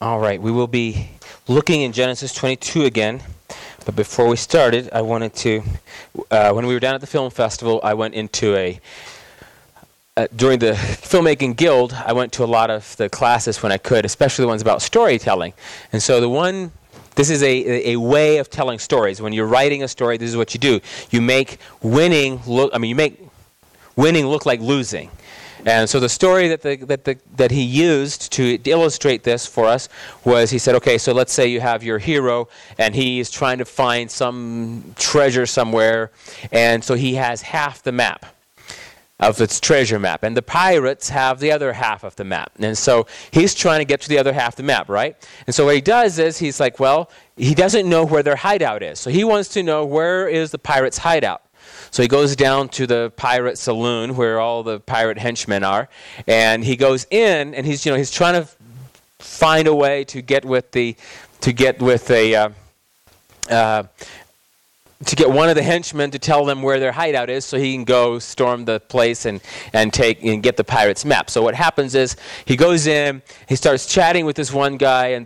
All right, we will be looking in Genesis 22 again. But before we started, I wanted to, when we were down at the film festival, I went into during the filmmaking guild, I went to a lot of the classes when I could, especially the ones about storytelling. And so this is a way of telling stories. When you're writing a story, this is what you do. You make winning look like losing. And so the story that he used to illustrate this for us was, he said, okay, so let's say you have your hero, and he is trying to find some treasure somewhere, and so he has half the map of its treasure map, and the pirates have the other half of the map. And so he's trying to get to the other half of the map, right? And so what he does is, he's like, well, he doesn't know where their hideout is. So he wants to know, where is the pirate's hideout? So he goes down to the pirate saloon where all the pirate henchmen are, and he goes in, and he's trying to find a way to get one of the henchmen to tell them where their hideout is, so he can go storm the place and get the pirate's map. So what happens is, he goes in, he starts chatting with this one guy, and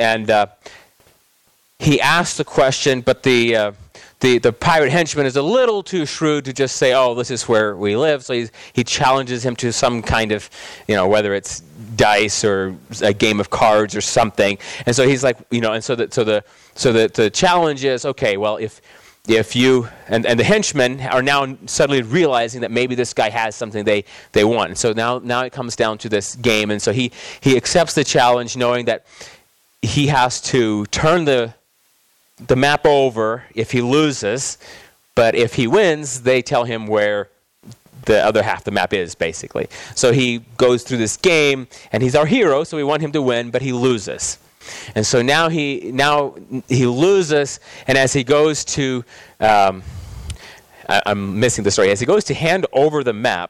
he asks the question, but the pirate henchman is a little too shrewd to just say, oh, this is where we live. So he challenges him to some kind of, whether it's dice or a game of cards or something. And so he's like, and so the challenge is, okay, well, if you and the henchmen are now suddenly realizing that maybe this guy has something they want. And so now it comes down to this game. And so he accepts the challenge, knowing that he has to turn the map over if he loses, but if he wins, they tell him where the other half of the map is, basically. So he goes through this game, and he's our hero, so we want him to win, but he loses. And so now he loses, and as he goes to, I'm missing the story, as he goes to hand over the map,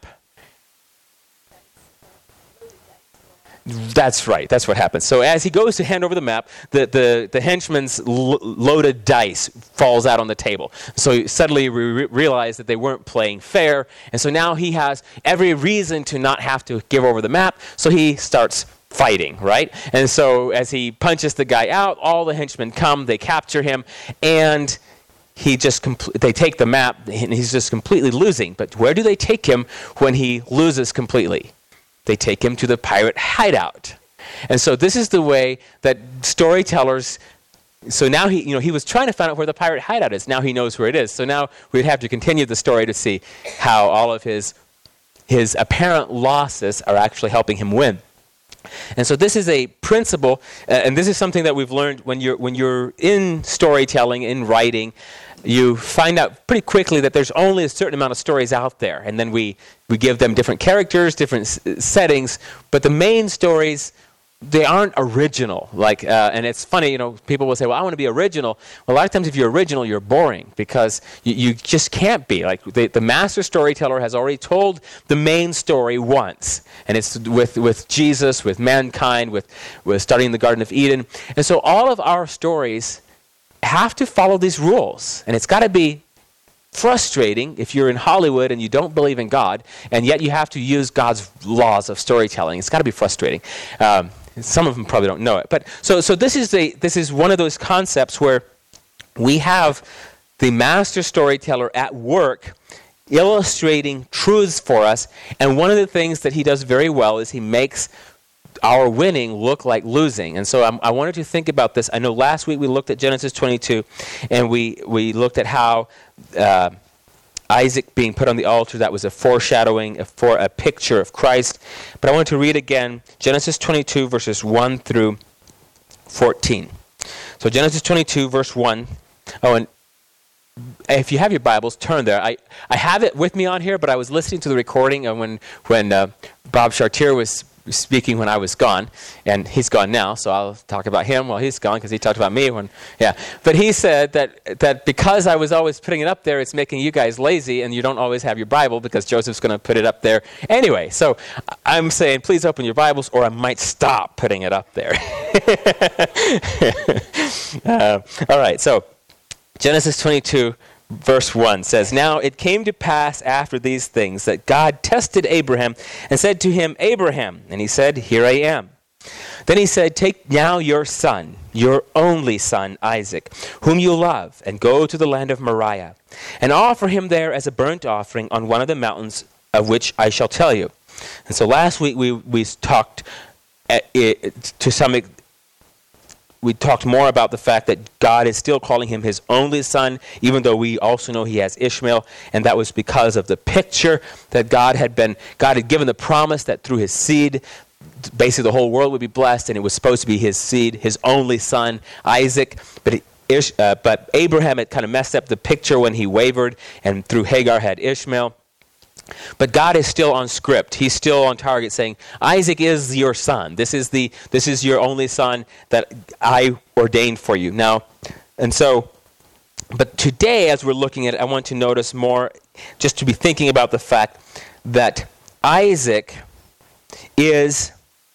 that's right. That's what happens. So as he goes to hand over the map, the henchman's loaded dice falls out on the table. So he suddenly realize that they weren't playing fair, and so now he has every reason to not have to give over the map. So he starts fighting, right? And so as he punches the guy out, all the henchmen come, they capture him, and they take the map, and he's just completely losing. But where do they take him when he loses completely? They take him to the pirate hideout. And so this is the way that storytellers, so now he was trying to find out where the pirate hideout is. Now he knows where it is. So now we'd have to continue the story to see how all of his apparent losses are actually helping him win. And so this is a principle, and this is something that we've learned when you're in storytelling, in writing. You find out pretty quickly that there's only a certain amount of stories out there, and then we give them different characters, different settings, but the main stories, they aren't original. And it's funny, people will say, well, I want to be original. Well, a lot of times if you're original, you're boring, because you just can't be. Like the master storyteller has already told the main story once, and it's with Jesus, with mankind, with starting in the Garden of Eden. And so all of our stories have to follow these rules, and it's got to be frustrating if you're in Hollywood and you don't believe in God, and yet you have to use God's laws of storytelling. It's got to be frustrating. Some of them probably don't know it, but so this is one of those concepts where we have the master storyteller at work illustrating truths for us, and one of the things that he does very well is he makes our winning look like losing. And so I wanted to think about this. I know last week we looked at Genesis 22, and we looked at how Isaac being put on the altar, that was a foreshadowing, for a picture of Christ. But I want to read again Genesis 22, verses 1 through 14. So Genesis 22, verse 1. Oh, and if you have your Bibles, turn there. I have it with me on here, but I was listening to the recording of when Bob Chartier was speaking when I was gone, and he's gone now, so I'll talk about him while he's gone, because he talked about me But he said that because I was always putting it up there, it's making you guys lazy, and you don't always have your Bible, because Joseph's going to put it up there anyway. So I'm saying, please open your Bibles, or I might stop putting it up there. All right, so Genesis 22, verse 1 says, "Now it came to pass after these things that God tested Abraham and said to him, Abraham. And he said, Here I am. Then he said, take now your son, your only son, Isaac, whom you love, and go to the land of Moriah, and offer him there as a burnt offering on one of the mountains of which I shall tell you. And so last week we talked we talked more about the fact that God is still calling him his only son, even though we also know he has Ishmael, and that was because of the picture that God had given the promise that through his seed, basically the whole world would be blessed, and it was supposed to be his seed, his only son, Isaac. But Abraham had kind of messed up the picture when he wavered, and through Hagar had Ishmael. But God is still on script. He's still on target, saying, Isaac is your son. This is your only son that I ordained for you. Now, but today, as we're looking at it, I want to notice more, just to be thinking about the fact that Isaac is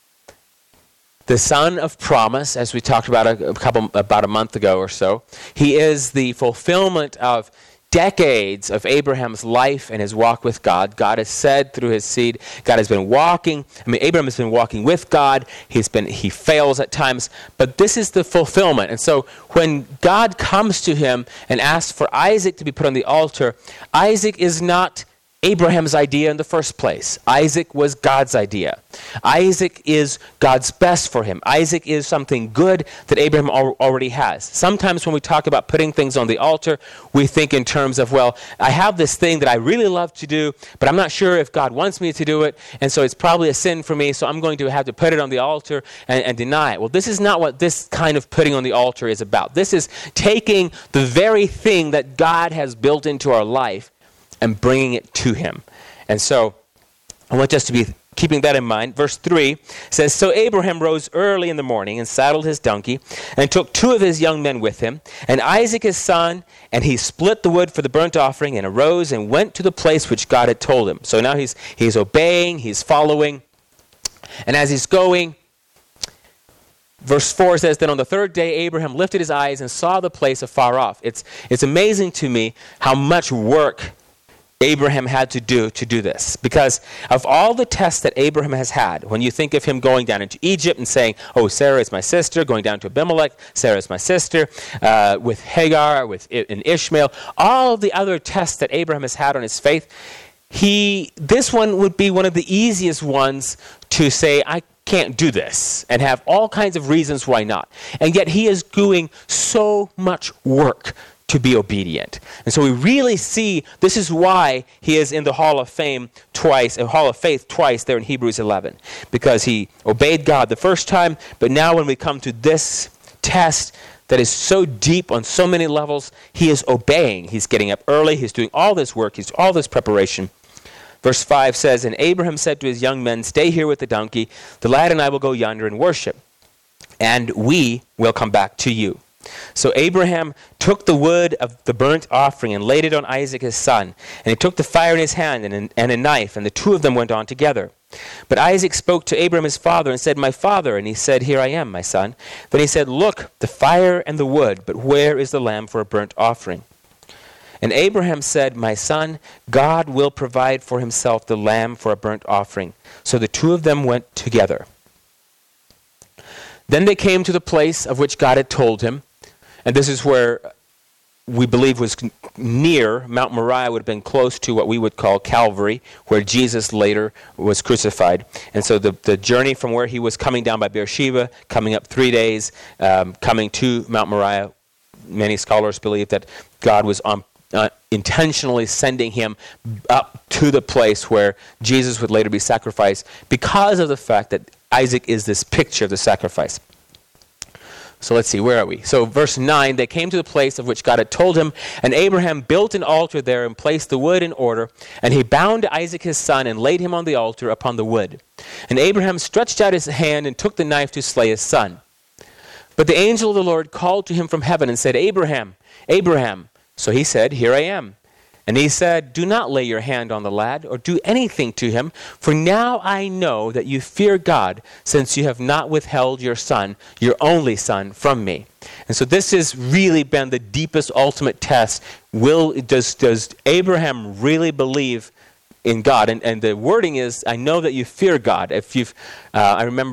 the son of promise, as we talked about about a month ago or so. He is the fulfillment of decades of Abraham's life and his walk with God. God has said through his seed, Abraham has been walking with God. He fails at times, but this is the fulfillment. And so when God comes to him and asks for Isaac to be put on the altar, Isaac is not Abraham's idea in the first place. Isaac was God's idea. Isaac is God's best for him. Isaac is something good that Abraham already has. Sometimes when we talk about putting things on the altar, we think in terms of, well, I have this thing that I really love to do, but I'm not sure if God wants me to do it, and so it's probably a sin for me, so I'm going to have to put it on the altar and deny it. Well, this is not what this kind of putting on the altar is about. This is taking the very thing that God has built into our life and bringing it to him. And so I want us to be keeping that in mind. Verse 3 says, So Abraham rose early in the morning and saddled his donkey and took 2 of his young men with him and Isaac his son, and he split the wood for the burnt offering and arose and went to the place which God had told him. So now he's obeying, he's following, and as he's going, verse 4 says, Then on the 3rd day Abraham lifted his eyes and saw the place afar off. It's amazing to me how much work Abraham had to do this, because of all the tests that Abraham has had, when you think of him going down into Egypt and saying, oh, Sarah is my sister, going down to Abimelech, Sarah is my sister, with Hagar, and Ishmael, all the other tests that Abraham has had on his faith, this one would be one of the easiest ones to say, I can't do this, and have all kinds of reasons why not. And yet he is doing so much work to be obedient. And so we really see this is why he is in the Hall of Fame twice, Hall of Faith twice there in Hebrews 11. Because he obeyed God the first time, but now when we come to this test that is so deep on so many levels, he is obeying. He's getting up early, he's doing all this work, he's all this preparation. Verse 5 says, And Abraham said to his young men, Stay here with the donkey, the lad and I will go yonder and worship, and we will come back to you. So Abraham took the wood of the burnt offering and laid it on Isaac his son. And he took the fire in his hand and a knife, and the 2 of them went on together. But Isaac spoke to Abraham his father and said, My father. And he said, Here I am, my son. Then he said, Look, the fire and the wood, but where is the lamb for a burnt offering? And Abraham said, My son, God will provide for himself the lamb for a burnt offering. So the 2 of them went together. Then they came to the place of which God had told him. And this is where we believe was near. Mount Moriah would have been close to what we would call Calvary, where Jesus later was crucified. And so the journey from where he was coming down by Beersheba, coming up 3 days, coming to Mount Moriah, many scholars believe that God was intentionally sending him up to the place where Jesus would later be sacrificed, because of the fact that Isaac is this picture of the sacrifice. So let's see, where are we? So verse 9, they came to the place of which God had told him, and Abraham built an altar there and placed the wood in order, and he bound Isaac his son and laid him on the altar upon the wood. And Abraham stretched out his hand and took the knife to slay his son. But the angel of the Lord called to him from heaven and said, Abraham, Abraham. So he said, Here I am. And he said, Do not lay your hand on the lad or do anything to him, for now I know that you fear God, since you have not withheld your son, your only son, from me. And so this has really been the deepest, ultimate test. Does Abraham really believe in God? And the wording is, I know that you fear God. I remember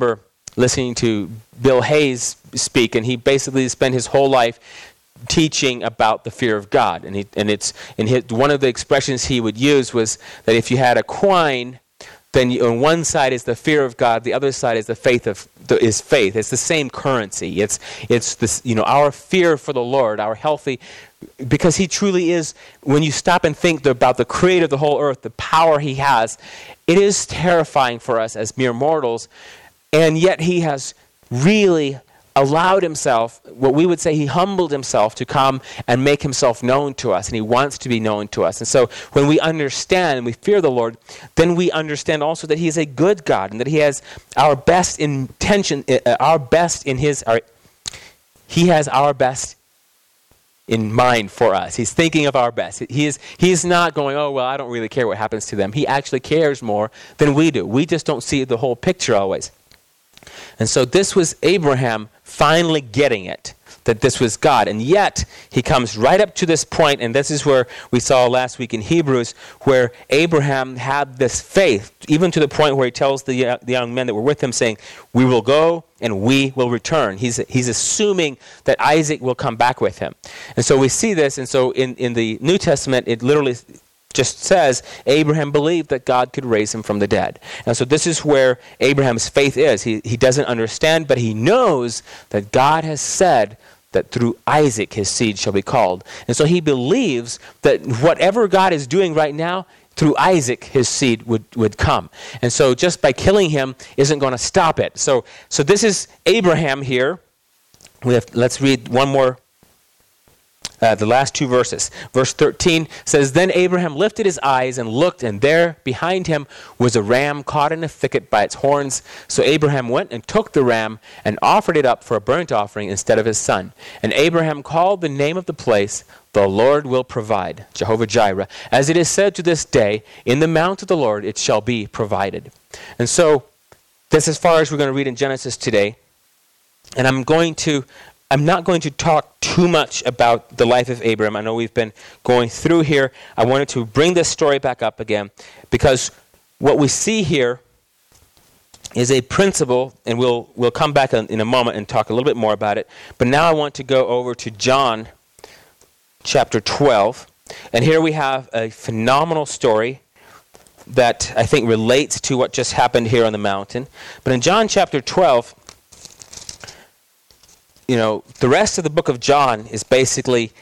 listening to Bill Hayes speak, and he basically spent his whole life teaching about the fear of God. One of the expressions he would use was that if you had a coin, then on one side is the fear of God, the other side is the faith. It's the same currency. It's this, our fear for the Lord, our healthy, because he truly is. When you stop and think about the Creator of the whole earth, the power he has, it is terrifying for us as mere mortals, and yet he has really allowed himself, what we would say he humbled himself to come and make himself known to us, and he wants to be known to us. And so when we understand and we fear the Lord, then we understand also that he is a good God and that he has our best intention, he has our best in mind for us. He's thinking of our best. He is not going, oh, well, I don't really care what happens to them. He actually cares more than we do. We just don't see the whole picture always. And so this was Abraham finally getting it, that this was God. And yet, he comes right up to this point, and this is where we saw last week in Hebrews, where Abraham had this faith, even to the point where he tells the young men that were with him, saying, we will go and we will return. He's assuming that Isaac will come back with him. And so we see this, and so in the New Testament, it literally just says Abraham believed that God could raise him from the dead. And so this is where Abraham's faith is. He doesn't understand, but he knows that God has said that through Isaac his seed shall be called. And so he believes that whatever God is doing right now, through Isaac his seed would come. And so just by killing him isn't going to stop it. So this is Abraham here. Let's read one more. The last two verses. Verse 13 says, then Abraham lifted his eyes and looked, and there behind him was a ram caught in a thicket by its horns. So Abraham went and took the ram and offered it up for a burnt offering instead of his son. And Abraham called the name of the place, the Lord will provide, Jehovah Jireh. As it is said to this day, in the mount of the Lord it shall be provided. And so that's as far as we're going to read in Genesis today. And I'm not going to talk too much about the life of Abraham. I know we've been going through here. I wanted to bring this story back up again because what we see here is a principle, and we'll come back in a moment and talk a little bit more about it. But now I want to go over to John chapter 12. And here we have a phenomenal story that I think relates to what just happened here on the mountain. But in John chapter 12, the rest of the book of John is basically,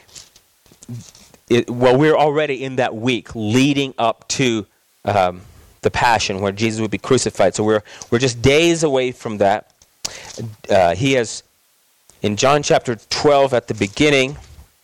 we're already in that week leading up to the Passion, where Jesus would be crucified. So we're just days away from that. He has, in John chapter 12 at the beginning,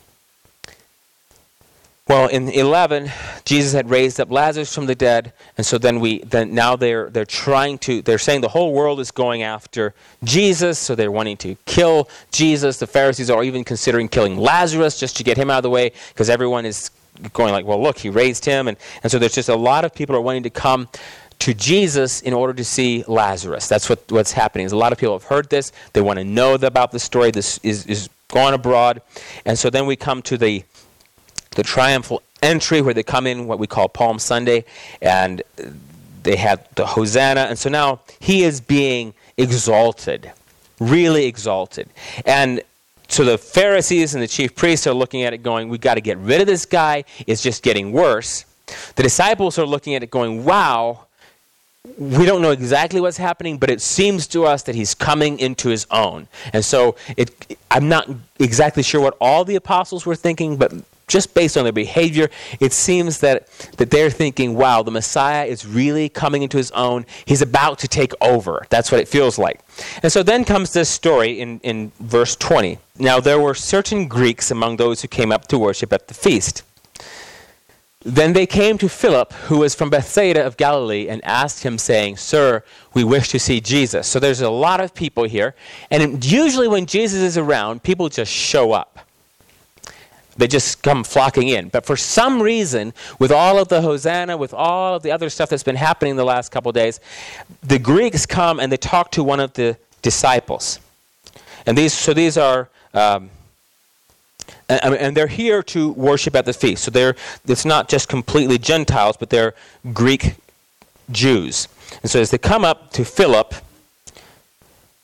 well, in 11, Jesus had raised up Lazarus from the dead, and so then now they're saying the whole world is going after Jesus, so they're wanting to kill Jesus. The Pharisees are even considering killing Lazarus just to get him out of the way, because everyone is going like, well, look, he raised him, and so there's just a lot of people are wanting to come to Jesus in order to see Lazarus. That's what's happening. There's a lot of people have heard this. They want to know about the story. This is going abroad, and so then we come to the triumphal entry where they come in what we call Palm Sunday, and they have the Hosanna, and so now he is being exalted, really exalted. And so the Pharisees and the chief priests are looking at it going, we've got to get rid of this guy, it's just getting worse. The disciples are looking at it going, wow, we don't know exactly what's happening, but it seems to us that he's coming into his own. And so I'm not exactly sure what all the apostles were thinking, but just based on their behavior, it seems that they're thinking, wow, the Messiah is really coming into his own. He's about to take over. That's what it feels like. And so then comes this story in verse 20. Now there were certain Greeks among those who came up to worship at the feast. Then they came to Philip, who was from Bethsaida of Galilee, and asked him, saying, Sir, we wish to see Jesus. So there's a lot of people here. And usually when Jesus is around, people just show up. They just come flocking in. But for some reason, with all of the Hosanna, with all of the other stuff that's been happening the last couple of days, the Greeks come and they talk to one of the disciples. And these are, and they're here to worship at the feast. So it's not just completely Gentiles, but they're Greek Jews. And so as they come up to Philip,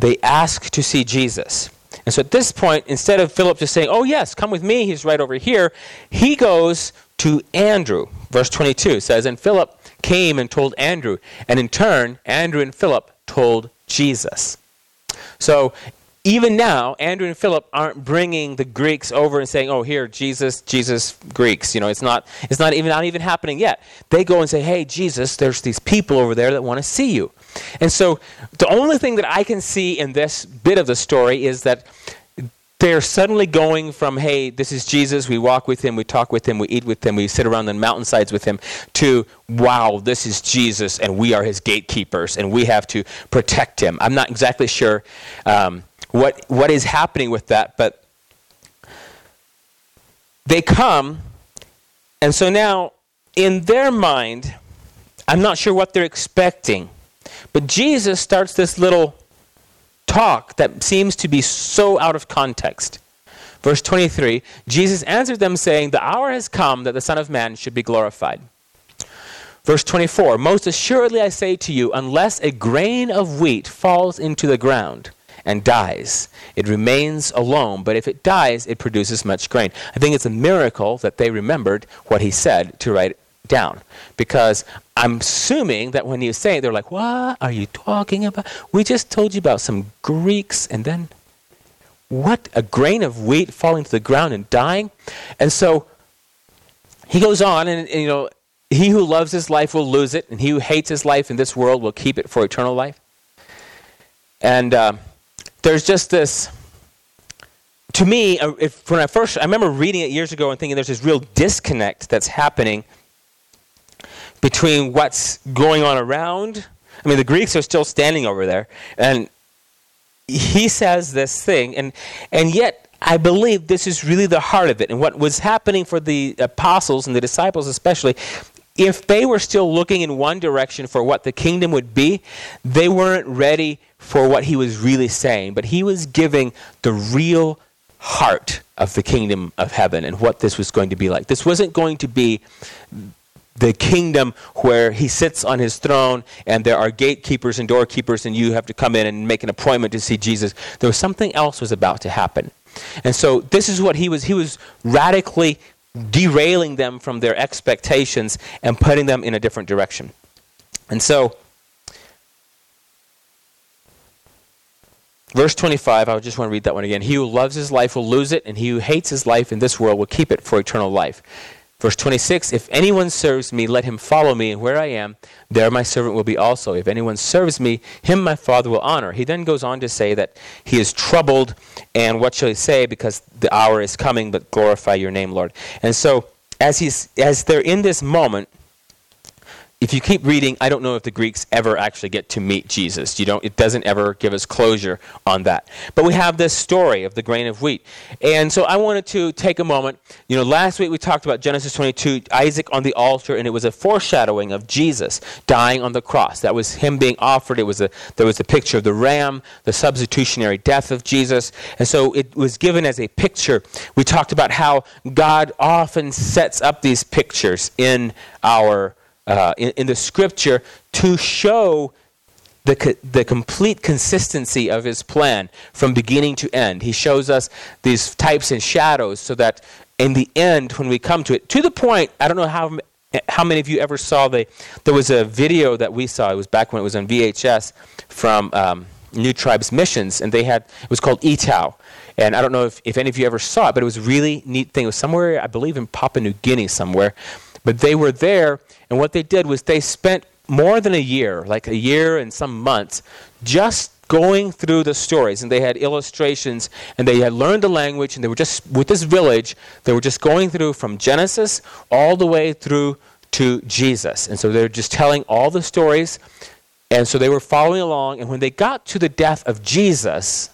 they ask to see Jesus. And so at this point, instead of Philip just saying, oh yes, come with me, he's right over here, he goes to Andrew. Verse 22 says, and Philip came and told Andrew, and in turn, Andrew and Philip told Jesus. So even now, Andrew and Philip aren't bringing the Greeks over and saying, oh, here, Jesus, Greeks. It's not even happening yet. They go and say, hey, Jesus, there's these people over there that want to see you. And so the only thing that I can see in this bit of the story is that they're suddenly going from, hey, this is Jesus, we walk with him, we talk with him, we eat with him, we sit around the mountainsides with him, to, wow, this is Jesus, and we are his gatekeepers, and we have to protect him. I'm not exactly sure what is happening with that, but they come, and so now, in their mind, I'm not sure what they're expecting, but Jesus starts this little talk that seems to be so out of context. Verse 23, Jesus answered them saying, the hour has come that the Son of Man should be glorified. Verse 24, most assuredly I say to you, unless a grain of wheat falls into the ground and dies, it remains alone, but if it dies, it produces much grain. I think it's a miracle that they remembered what he said to write it down, because I'm assuming that when he was saying it, they're like, what are you talking about? We just told you about some Greeks, and then what? A grain of wheat falling to the ground and dying? And so he goes on, and he who loves his life will lose it, and he who hates his life in this world will keep it for eternal life. And there's just this, to me, I remember reading it years ago and thinking there's this real disconnect that's happening between what's going on around. I mean, the Greeks are still standing over there, and he says this thing, and yet I believe this is really the heart of it. And what was happening for the apostles and the disciples especially, if they were still looking in one direction for what the kingdom would be, they weren't ready for what he was really saying. But he was giving the real heart of the kingdom of heaven and what this was going to be like. This wasn't going to be the kingdom where he sits on his throne and there are gatekeepers and doorkeepers and you have to come in and make an appointment to see Jesus. There was something else was about to happen. And so this is what he was radically derailing them from their expectations and putting them in a different direction. And so, verse 25, I just want to read that one again. He who loves his life will lose it, and he who hates his life in this world will keep it for eternal life. Verse 26, if anyone serves me, let him follow me, and where I am, there my servant will be also. If anyone serves me, him my Father will honor. He then goes on to say that he is troubled, and what shall he say? Because the hour is coming, but glorify your name, Lord. And so, as they're in this moment, if you keep reading, I don't know if the Greeks ever actually get to meet Jesus. It doesn't ever give us closure on that. But we have this story of the grain of wheat. And so I wanted to take a moment. Last week we talked about Genesis 22, Isaac on the altar, and it was a foreshadowing of Jesus dying on the cross. That was him being offered. There was a picture of the ram, the substitutionary death of Jesus. And so it was given as a picture. We talked about how God often sets up these pictures in our in the Scripture to show the complete consistency of his plan from beginning to end. He shows us these types and shadows so that in the end, when we come to it, to the point, I don't know how many of you ever saw there was a video that we saw, it was back when it was on VHS, from New Tribes Missions, and it was called Etau. And I don't know if any of you ever saw it, but it was a really neat thing. It was somewhere, I believe in Papua New Guinea somewhere. But they were there, and what they did was they spent more than a year, like a year and some months, just going through the stories. And they had illustrations, and they had learned the language, and they were just, with this village, they were just going through from Genesis all the way through to Jesus. And so they were just telling all the stories, and so they were following along. And when they got to the death of Jesus,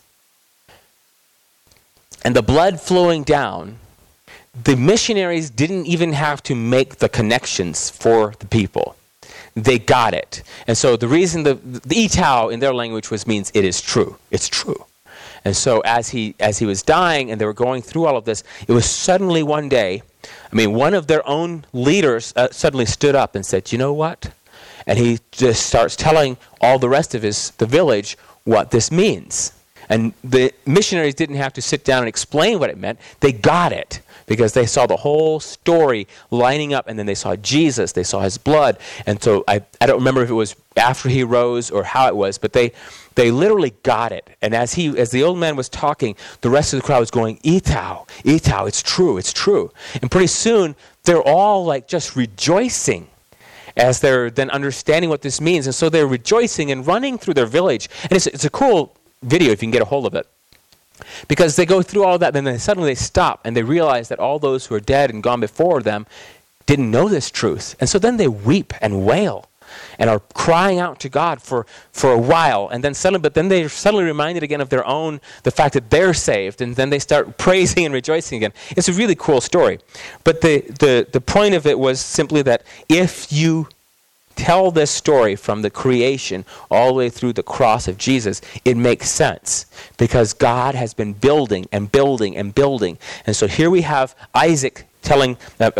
and the blood flowing down, the missionaries didn't even have to make the connections for the people. They got it. And so the reason the Etau in their language means it is true. It's true. And so as he was dying and they were going through all of this, it was suddenly one day, one of their own leaders suddenly stood up and said, you know what? And he just starts telling all the rest of the village what this means. And the missionaries didn't have to sit down and explain what it meant. They got it because they saw the whole story lining up, and then they saw Jesus, they saw his blood. And so I don't remember if it was after he rose or how it was, but they literally got it. And as the old man was talking, the rest of the crowd was going, Itau, Itau, it's true, it's true. And pretty soon, they're all like just rejoicing as they're then understanding what this means. And so they're rejoicing and running through their village. And it's a cool video if you can get a hold of it. Because they go through all that, and then suddenly they stop and they realize that all those who are dead and gone before them didn't know this truth. And so then they weep and wail and are crying out to God for a while. And then they're suddenly reminded again of the fact that they're saved. And then they start praising and rejoicing again. It's a really cool story. But the point of it was simply that if you tell this story from the creation all the way through the cross of Jesus, it makes sense because God has been building and building and building. And so here we have Isaac telling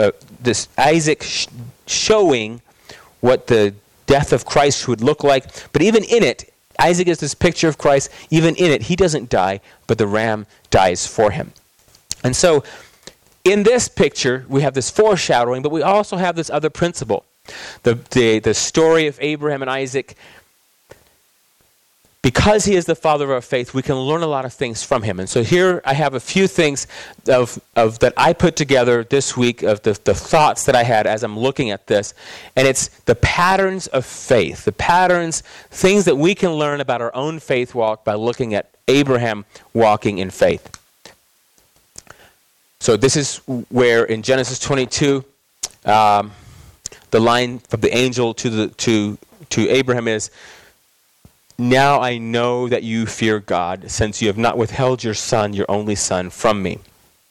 showing what the death of Christ would look like. But even in it, Isaac is this picture of Christ. Even in it, he doesn't die, but the ram dies for him. And so in this picture, we have this foreshadowing, but we also have this other principle. The story of Abraham and Isaac, because he is the father of our faith, we can learn a lot of things from him. And so here I have a few things of that I put together this week of the thoughts that I had as I'm looking at this. And it's the patterns of faith, things that we can learn about our own faith walk by looking at Abraham walking in faith. So this is where in Genesis 22, the line from the angel to Abraham is, "Now I know that you fear God, since you have not withheld your son, your only son, from me."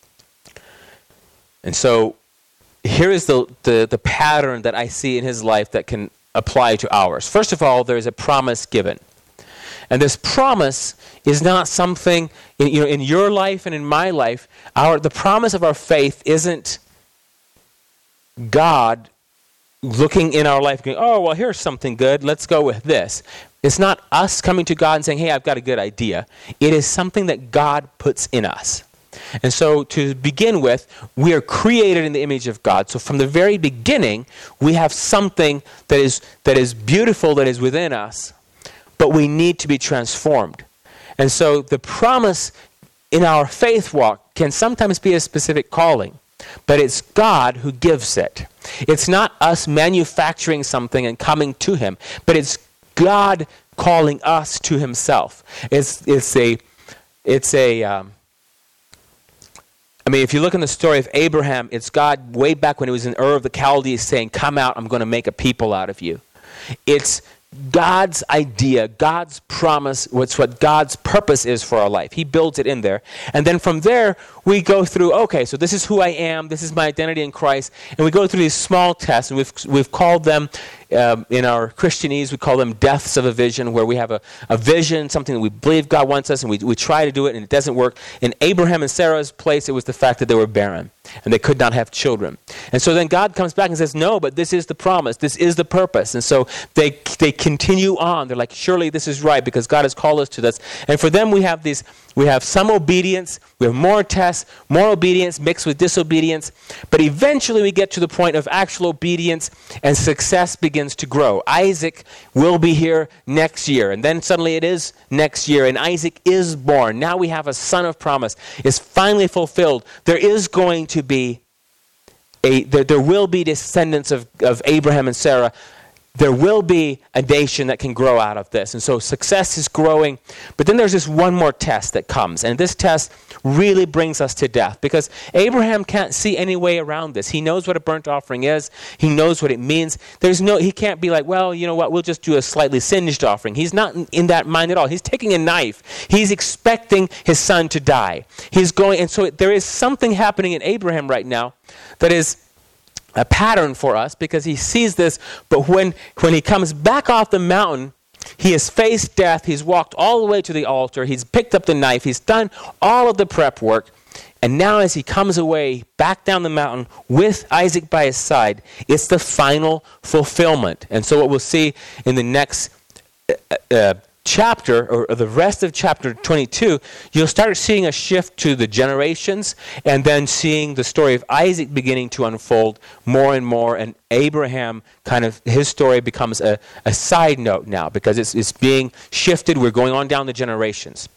And so here is the pattern that I see in his life that can apply to ours. First of all, there is a promise given. And this promise is not something, in your life and in my life, the promise of our faith isn't God looking in our life going, oh, well, here's something good. Let's go with this. It's not us coming to God and saying, hey, I've got a good idea. It is something that God puts in us. And so to begin with, we are created in the image of God. So from the very beginning, we have something that is beautiful, that is within us, but we need to be transformed. And so the promise in our faith walk can sometimes be a specific calling, but it's God who gives it. It's not us manufacturing something and coming to him, but it's God calling us to himself. If you look in the story of Abraham, it's God way back when he was in Ur of the Chaldees saying, come out, I'm going to make a people out of you. It's God's idea, God's promise, what God's purpose is for our life. He builds it in there. And then from there, we go through, okay, so this is who I am, this is my identity in Christ, and we go through these small tests, and we've called them, in our Christianese, we call them deaths of a vision, where we have a vision, something that we believe God wants us, and we try to do it, and it doesn't work. In Abraham and Sarah's place, it was the fact that they were barren, and they could not have children. And so then God comes back and says, no, but this is the promise, this is the purpose. And so they continue on. They're like, surely this is right, because God has called us to this. And for them, we have some obedience, we have more tests, more obedience mixed with disobedience, but eventually we get to the point of actual obedience and success begins to grow. Isaac will be here next year, and then suddenly it is next year, and Isaac is born. Now we have a son of promise. It's finally fulfilled. There is going to be there will be descendants of Abraham and Sarah. There will be a nation that can grow out of this. And so success is growing. But then there's this one more test that comes. And this test really brings us to death. Because Abraham can't see any way around this. He knows what a burnt offering is. He knows what it means. He can't be like, well, you know what, we'll just do a slightly singed offering. He's not in that mind at all. He's taking a knife. He's expecting his son to die. And so there is something happening in Abraham right now that is a pattern for us, because he sees this, but when he comes back off the mountain, he has faced death, he's walked all the way to the altar, he's picked up the knife, he's done all of the prep work, and now as he comes away back down the mountain with Isaac by his side, it's the final fulfillment. And so what we'll see in the next chapter, or the rest of chapter 22, you'll start seeing a shift to the generations, and then seeing the story of Isaac beginning to unfold more and more, and Abraham, kind of, his story becomes a side note now, because it's being shifted. We're going on down the generations.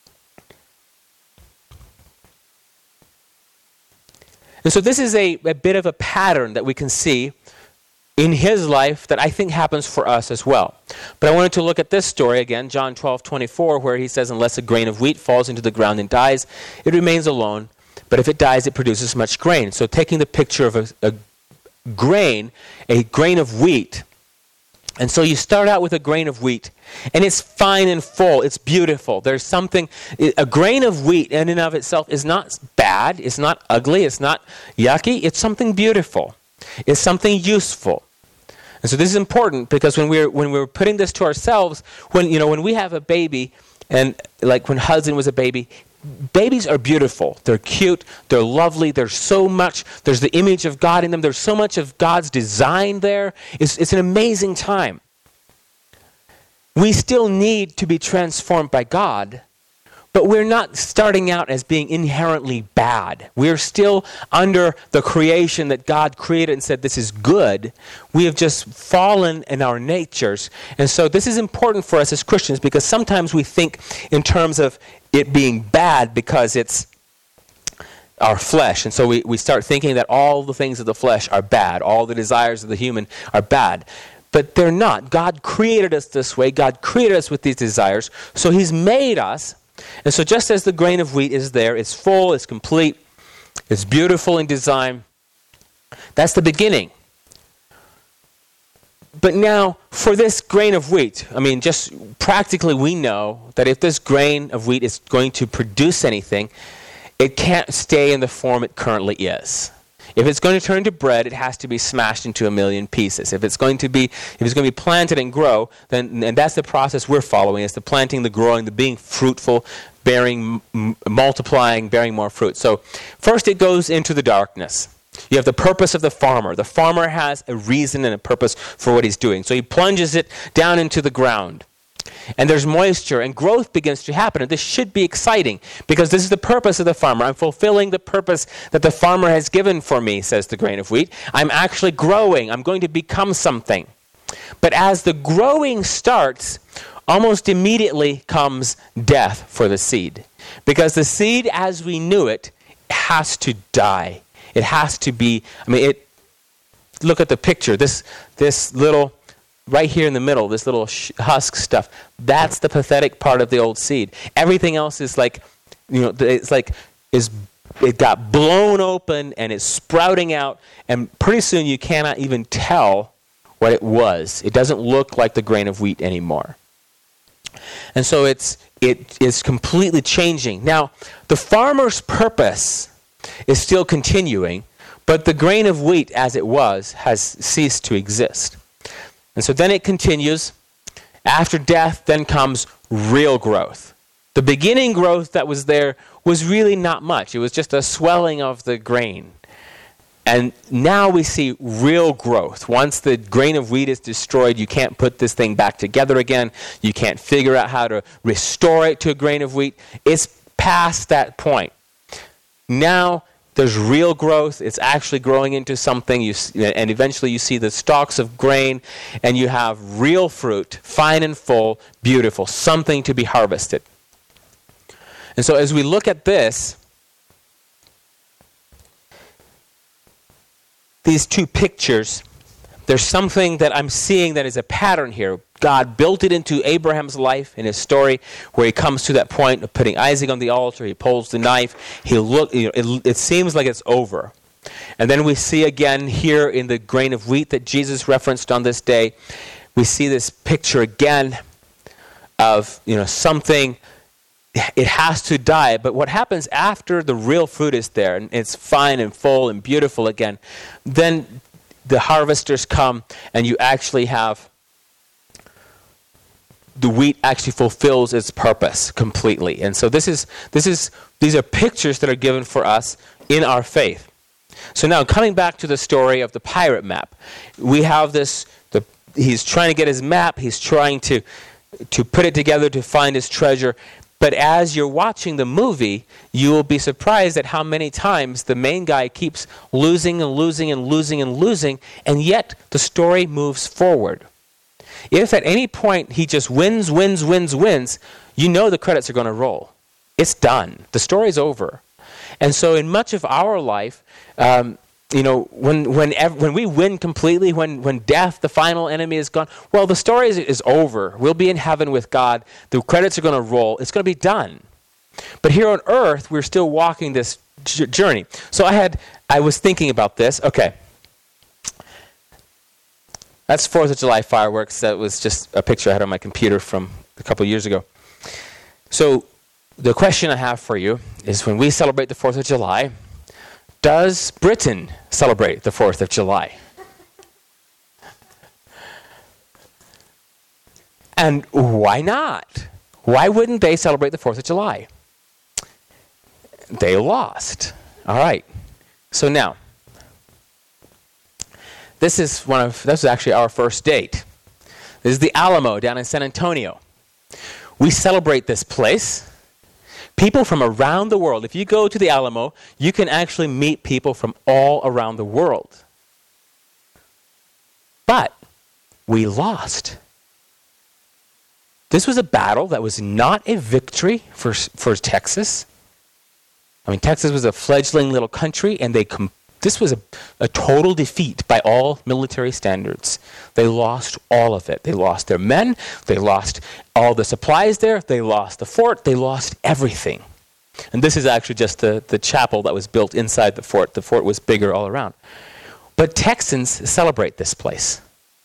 And so this is a bit of a pattern that we can see in his life that I think happens for us as well. But I wanted to look at this story again, John 12:24, where he says, unless a grain of wheat falls into the ground and dies, it remains alone. But if it dies, it produces much grain. So taking the picture of a grain of wheat. And so you start out with a grain of wheat, and it's fine and full. It's beautiful. There's something, a grain of wheat in and of itself is not bad. It's not ugly. It's not yucky. It's something beautiful. It's something useful. And so this is important, because when we're putting this to ourselves, when we have a baby, and like when Hudson was a baby, babies are beautiful. They're cute. They're lovely. There's so much. There's the image of God in them. There's so much of God's design there. It's an amazing time. We still need to be transformed by God, but we're not starting out as being inherently bad. We're still under the creation that God created and said this is good. We have just fallen in our natures. And so this is important for us as Christians, because sometimes we think in terms of it being bad because it's our flesh. And so we start thinking that all the things of the flesh are bad. All the desires of the human are bad. But they're not. God created us this way. God created us with these desires. So he's made us. And so just as the grain of wheat is there, it's full, it's complete, it's beautiful in design. That's the beginning. But now, for this grain of wheat, just practically we know that if this grain of wheat is going to produce anything, it can't stay in the form it currently is. If it's going to turn into bread, it has to be smashed into a million pieces. If it's going to be planted and grow, and that's the process we're following. It's the planting, the growing, the being fruitful, bearing, multiplying, bearing more fruit. So first it goes into the darkness. You have the purpose of the farmer. The farmer has a reason and a purpose for what he's doing. So he plunges it down into the ground. And there's moisture, and growth begins to happen. And this should be exciting, because this is the purpose of the farmer. I'm fulfilling the purpose that the farmer has given for me, says the grain of wheat. I'm actually growing. I'm going to become something. But as the growing starts, almost immediately comes death for the seed. Because the seed, as we knew it, has to die. It has to be, look at the picture. This little, right here in the middle, this little husk stuff, that's the pathetic part of the old seed. Everything else is like, it got blown open and it's sprouting out, and pretty soon you cannot even tell what it was. It doesn't look like the grain of wheat anymore. And so it is completely changing. Now, the farmer's purpose is still continuing, but the grain of wheat as it was has ceased to exist. And so then it continues. After death, then comes real growth. The beginning growth that was there was really not much. It was just a swelling of the grain. And now we see real growth. Once the grain of wheat is destroyed, you can't put this thing back together again. You can't figure out how to restore it to a grain of wheat. It's past that point. Now there's real growth. It's actually growing into something. And eventually you see the stalks of grain, and you have real fruit, fine and full, beautiful, something to be harvested. And so as we look at this, these two pictures, there's something that I'm seeing that is a pattern here. God built it into Abraham's life in his story, where he comes to that point of putting Isaac on the altar. He pulls the knife. It seems like it's over. And then we see again here in the grain of wheat that Jesus referenced on this day, we see this picture again of something. It has to die. But what happens after the real fruit is there, and it's fine and full and beautiful again, then the harvesters come, and you actually have the wheat actually fulfills its purpose completely. And so these are pictures that are given for us in our faith. So now coming back to the story of the pirate map, we have he's trying to get his map. He's trying to to put it together to find his treasure. But as you're watching the movie, you will be surprised at how many times the main guy keeps losing and losing and losing and losing, and yet the story moves forward. If at any point he just wins, you know the credits are going to roll. It's done. The story's over. And so in much of our life, when we win completely, when death, the final enemy, is gone, well, the story is over. We'll be in heaven with God. The credits are going to roll. It's going to be done. But here on earth, we're still walking this journey. So I was thinking about this. Okay. That's 4th of July fireworks. That was just a picture I had on my computer from a couple of years ago. So the question I have for you is, when we celebrate the 4th of July, does Britain celebrate the 4th of July? And why not? Why wouldn't they celebrate the 4th of July? They lost. All right. So now, this is actually our first date. This is the Alamo down in San Antonio. We celebrate this place. People from around the world. If you go to the Alamo, you can actually meet people from all around the world. But we lost. This was a battle that was not a victory for Texas. I mean, Texas was a fledgling little country, and this was a total defeat by all military standards. They lost all of it. They lost their men. They lost all the supplies there. They lost the fort. They lost everything. And this is actually just the chapel that was built inside the fort. The fort was bigger all around. But Texans celebrate this place.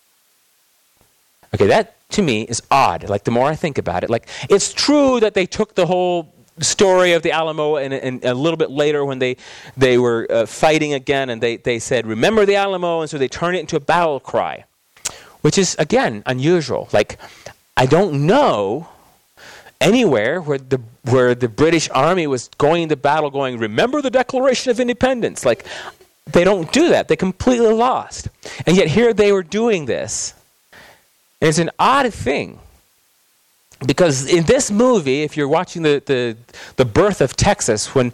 Okay, that to me is odd. Like, the more I think about it, like, it's true that they took the whole story of the Alamo, and a little bit later when they were fighting again, and they said, remember the Alamo, and so they turned it into a battle cry, which is, again, unusual. Like, I don't know anywhere where the British Army was going into battle going, remember the Declaration of Independence. Like, they don't do that. They completely lost. And yet here they were doing this. And it's an odd thing. Because in this movie, if you're watching the birth of Texas, when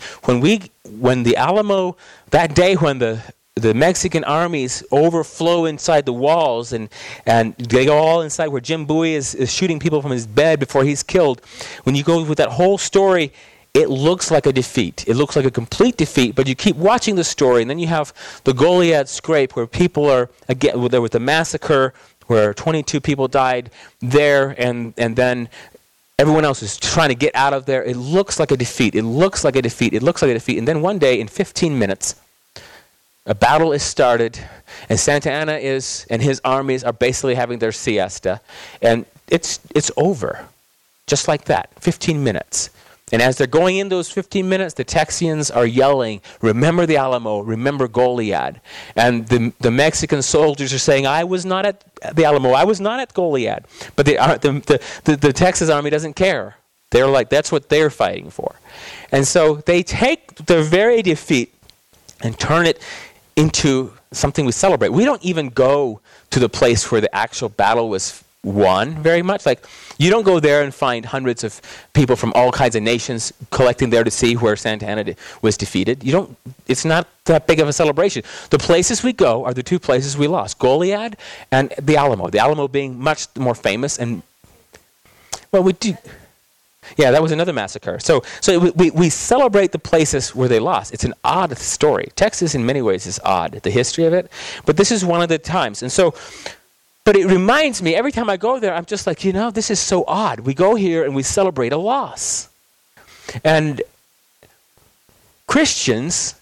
the Alamo, that day when the Mexican armies overflow inside the walls and they go all inside where Jim Bowie is shooting people from his bed before he's killed, when you go with that whole story, it looks like a defeat. It looks like a complete defeat, but you keep watching the story, and then you have the Goliad Scrape where people are, again, there was a massacre where 22 people died there, and then everyone else is trying to get out of there. It looks like a defeat. It looks like a defeat. It looks like a defeat. And then one day, in 15 minutes, a battle is started, and Santa Anna and his armies are basically having their siesta, and it's over. Just like that, 15 minutes. And as they're going in those 15 minutes, the Texians are yelling, remember the Alamo, remember Goliad. And the Mexican soldiers are saying, I was not at the Alamo, I was not at Goliad. But the Texas army doesn't care. They're like, that's what they're fighting for. And so they take their very defeat and turn it into something we celebrate. We don't even go to the place where the actual battle was won very much. Like, you don't go there and find hundreds of people from all kinds of nations collecting there to see where Santa Anna was defeated. It's not that big of a celebration. The places we go are the two places we lost, Goliad and the Alamo. The Alamo being much more famous, and, well, we do. Yeah, that was another massacre. So we celebrate the places where they lost. It's an odd story. Texas in many ways is odd, the history of it. But this is one of the times. And so, but it reminds me, every time I go there, I'm just like, this is so odd. We go here and we celebrate a loss. And Christians,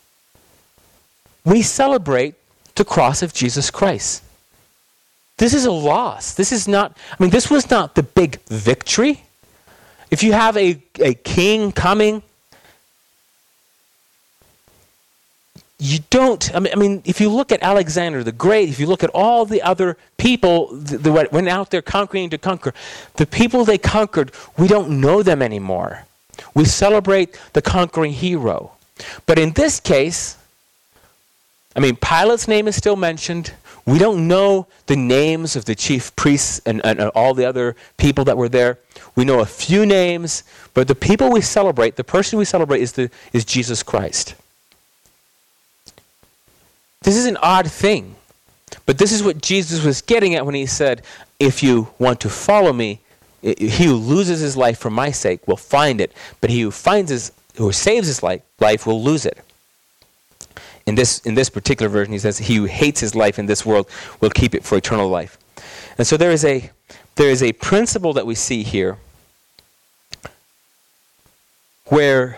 we celebrate the cross of Jesus Christ. This is a loss. This was not the big victory. If you have a king coming, you don't, if you look at Alexander the Great, if you look at all the other people that went out there conquering to conquer, the people they conquered, we don't know them anymore. We celebrate the conquering hero. But in this case, Pilate's name is still mentioned. We don't know the names of the chief priests and all the other people that were there. We know a few names, but the people we celebrate, the person we celebrate is Jesus Christ. This is an odd thing, but this is what Jesus was getting at when he said, if you want to follow me, he who loses his life for my sake will find it, but he who saves his life will lose it. In this particular version, he says, he who hates his life in this world will keep it for eternal life. And so there is a principle that we see here where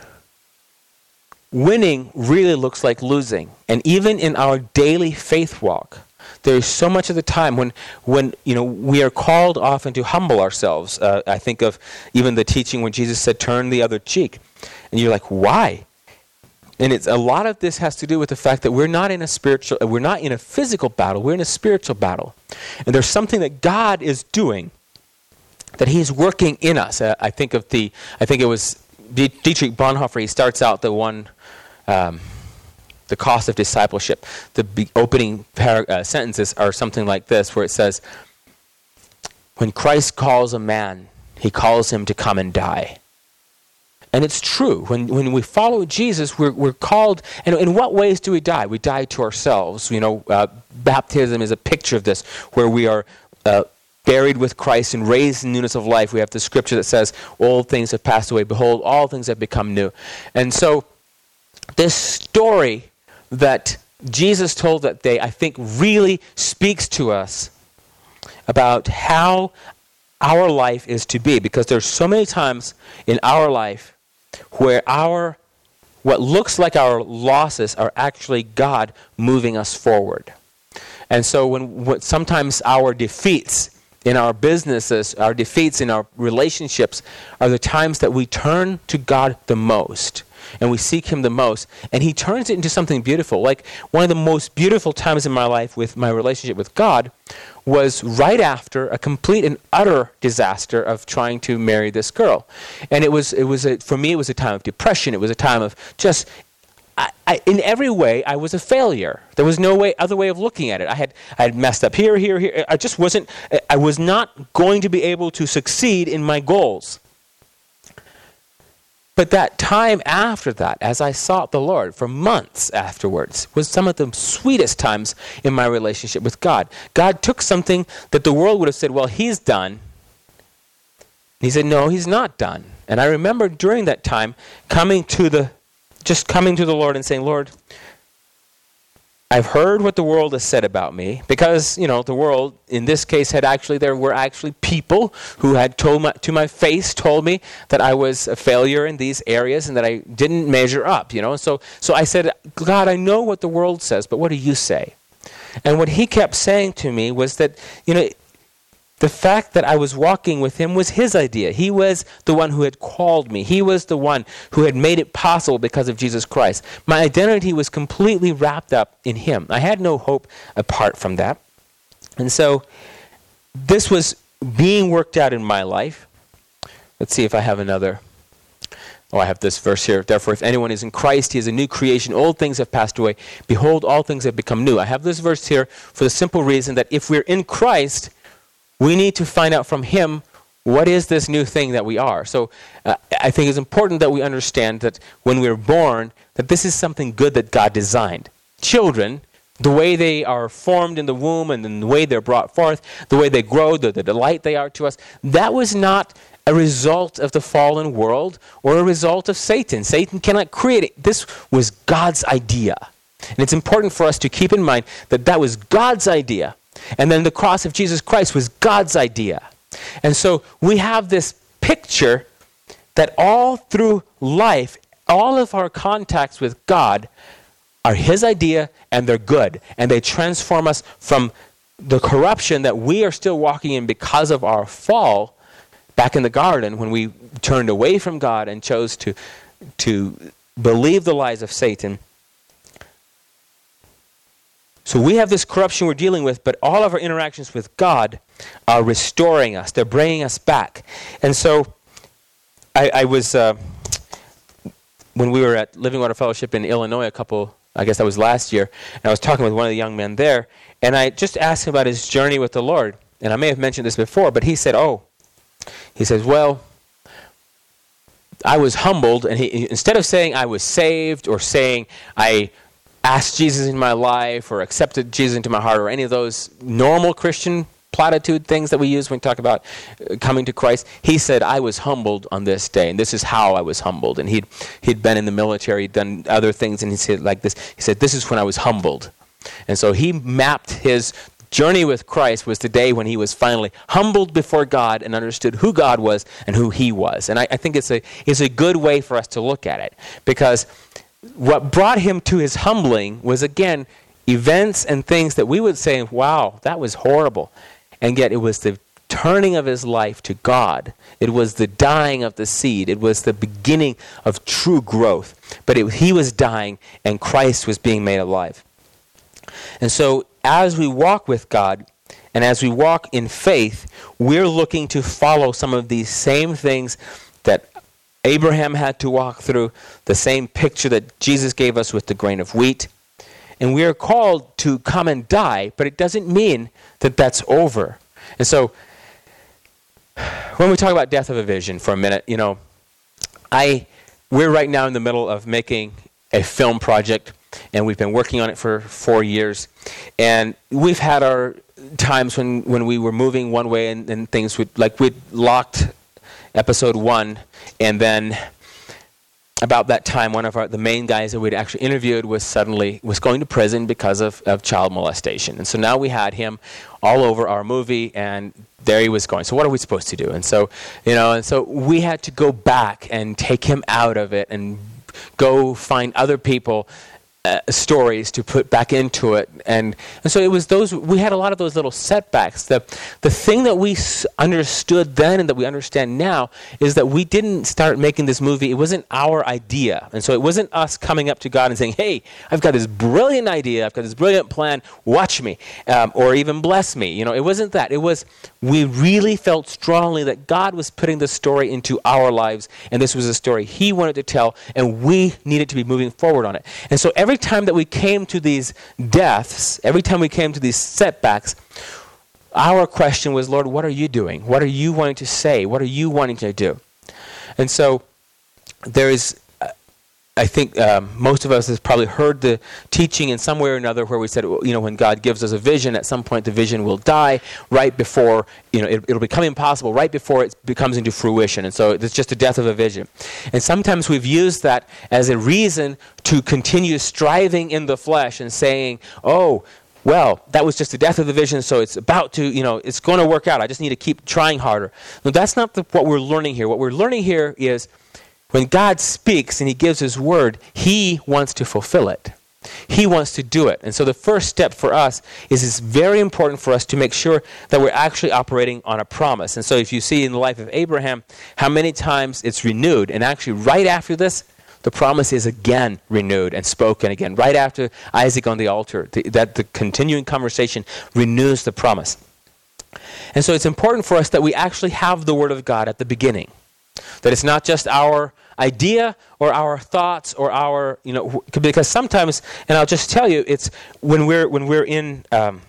winning really looks like losing. And even in our daily faith walk, there is so much of the time when we are called often to humble ourselves. I think of even the teaching when Jesus said, turn the other cheek. And you're like, why? And a lot of this has to do with the fact that we're not in a physical battle, we're in a spiritual battle. And there's something that God is doing, that he's working in us. I think it was Dietrich Bonhoeffer. He starts out the cost of discipleship. The opening sentences are something like this, where it says, when Christ calls a man, he calls him to come and die. And it's true. When we follow Jesus, we're called. And in what ways do we die? We die to ourselves. Baptism is a picture of this, where we are buried with Christ and raised in newness of life. We have the scripture that says, old things have passed away. Behold, all things have become new. And so this story that Jesus told that day, I think, really speaks to us about how our life is to be. Because there's so many times in our life where what looks like our losses are actually God moving us forward. And so when sometimes our defeats in our businesses, our defeats in our relationships are the times that we turn to God the most and we seek him the most, and he turns it into something beautiful. Like one of the most beautiful times in my life with my relationship with God was right after a complete and utter disaster of trying to marry this girl. And for me, it was a time of depression. It was a time of just, in every way, I was a failure. There was no other way of looking at it. I had messed up here. I was not going to be able to succeed in my goals. But that time after that, as I sought the Lord for months afterwards, was some of the sweetest times in my relationship with God. God took something that the world would have said, well, he's done. He said, no, he's not done. And I remember during that time coming to the Lord and saying, Lord, I've heard what the world has said about me, because, the world, in this case, there were actually people who had to my face told me that I was a failure in these areas and that I didn't measure up, So I said, God, I know what the world says, but what do you say? And what he kept saying to me was that, the fact that I was walking with him was his idea. He was the one who had called me. He was the one who had made it possible because of Jesus Christ. My identity was completely wrapped up in him. I had no hope apart from that. And so this was being worked out in my life. Let's see if I have another. I have this verse here. Therefore, if anyone is in Christ, he is a new creation. Old things have passed away. Behold, all things have become new. I have this verse here for the simple reason that if we're in Christ, we need to find out from him what is this new thing that we are. So I think it's important that we understand that when we're born, that this is something good that God designed. Children, the way they are formed in the womb and then the way they're brought forth, the way they grow, the delight they are to us, that was not a result of the fallen world or a result of Satan. Satan cannot create it. This was God's idea. And it's important for us to keep in mind that that was God's idea. And then the cross of Jesus Christ was God's idea. And so we have this picture that all through life, all of our contacts with God are his idea, and they're good. And they transform us from the corruption that we are still walking in because of our fall back in the garden, when we turned away from God and chose to believe the lies of Satan. So we have this corruption we're dealing with, but all of our interactions with God are restoring us. They're bringing us back. And so I was, when we were at Living Water Fellowship in Illinois a couple I guess that was last year, and I was talking with one of the young men there, and I just asked him about his journey with the Lord. And I may have mentioned this before, but he said, well, I was humbled, and he, instead of saying I was saved or saying I asked Jesus in my life or accepted Jesus into my heart or any of those normal Christian platitude things that we use when we talk about coming to Christ, he said, I was humbled on this day, and this is how I was humbled. And he'd been in the military, done other things, and he said like this, he said, this is when I was humbled. And so he mapped his journey with Christ was the day when he was finally humbled before God and understood who God was and who he was. And I think it's a good way for us to look at it, because what brought him to his humbling was, again, events and things that we would say, wow, that was horrible. And yet it was the turning of his life to God. It was the dying of the seed. It was the beginning of true growth. But he was dying and Christ was being made alive. And so as we walk with God and as we walk in faith, we're looking to follow some of these same things that Abraham had to walk through, the same picture that Jesus gave us with the grain of wheat. And we are called to come and die, but it doesn't mean that that's over. And so when we talk about death of a vision for a minute, we're right now in the middle of making a film project, and we've been working on it for 4 years. And we've had our times when we were moving one way and things would, like we'd locked episode 1, and then about that time, one of the main guys that we'd actually interviewed was going to prison because of child molestation. And so now we had him all over our movie, and there he was going. So what are we supposed to do? And so, we had to go back and take him out of it and go find other people, stories to put back into it. And so it was we had a lot of those little setbacks. The thing that we understood then and that we understand now is that we didn't start making this movie. It wasn't our idea. And so it wasn't us coming up to God and saying, hey, I've got this brilliant idea. I've got this brilliant plan. Watch me. Or even bless me. It wasn't that. It was, we really felt strongly that God was putting the story into our lives, and this was a story he wanted to tell, and we needed to be moving forward on it. And so every time that we came to these deaths, every time we came to these setbacks, our question was, Lord, what are you doing? What are you wanting to say? What are you wanting to do? And so there is, I think most of us has probably heard the teaching in some way or another where we said, when God gives us a vision, at some point the vision will die right before, it'll become impossible right before it becomes into fruition. And so it's just the death of a vision. And sometimes we've used that as a reason to continue striving in the flesh and saying, well, that was just the death of the vision, so it's about to, it's going to work out. I just need to keep trying harder. No, that's not what we're learning here. What we're learning here is when God speaks and he gives his word, he wants to fulfill it. He wants to do it. And so the first step for us is it's very important for us to make sure that we're actually operating on a promise. And so if you see in the life of Abraham, how many times it's renewed. And actually right after this, the promise is again renewed and spoken again. Right after Isaac on the altar, that the continuing conversation renews the promise. And so it's important for us that we actually have the word of God at the beginning. That it's not just our idea or our thoughts or our, because sometimes, and I'll just tell you, it's when we're in,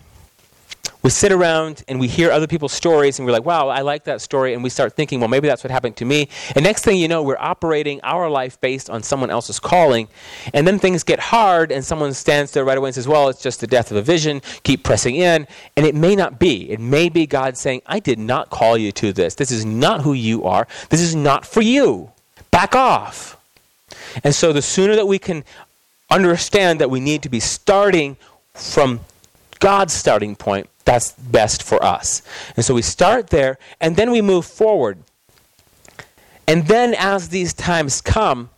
we sit around and we hear other people's stories and we're like, wow, I like that story, and we start thinking, well, maybe that's what happened to me. And next thing you know, we're operating our life based on someone else's calling, and then things get hard and someone stands there right away and says, well, it's just the death of a vision, keep pressing in. And it may not be. It may be God saying, I did not call you to this. This is not who you are. This is not for you. Back off. And so the sooner that we can understand that we need to be starting from God's starting point, that's best for us. And so we start there, and then we move forward. And then as these times come,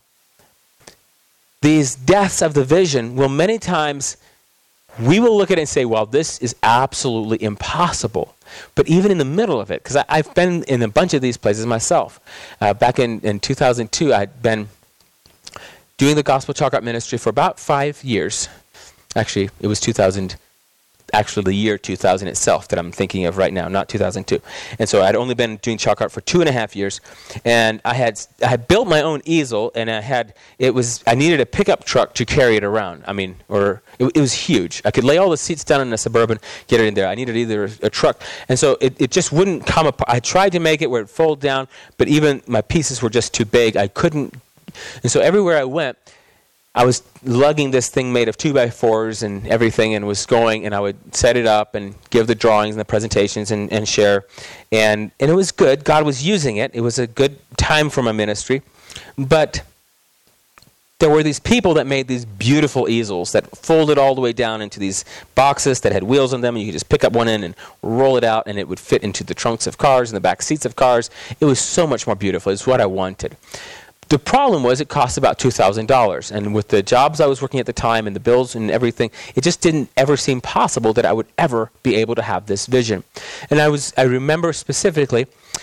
these deaths of the vision will many times, we will look at it and say, well, this is absolutely impossible. But even in the middle of it, because I've been in a bunch of these places myself. Back in 2002, I'd been doing the Gospel Chalk Art Ministry for about 5 years. Actually, it was 2002. actually the year 2000 itself that I'm thinking of right now, not 2002. And so I'd only been doing chalk art for 2.5 years, and I had built my own easel, and I needed a pickup truck to carry it around. I mean, it was huge. I could lay all the seats down in a Suburban, get it in there. I needed either a truck, and so it just wouldn't come apart. I tried to make it where it folded down, but even my pieces were just too big. I couldn't, and so everywhere I went, I was lugging this thing made of 2x4s and everything, and was going, and I would set it up and give the drawings and the presentations and share. And it was good. God was using it. It was a good time for my ministry. But there were these people that made these beautiful easels that folded all the way down into these boxes that had wheels on them, and you could just pick up one end and roll it out, and it would fit into the trunks of cars and the back seats of cars. It was so much more beautiful. It's what I wanted. The problem was it cost about $2,000, and with the jobs I was working at the time and the bills and everything, it just didn't ever seem possible that I would ever be able to have this vision. And I remember specifically,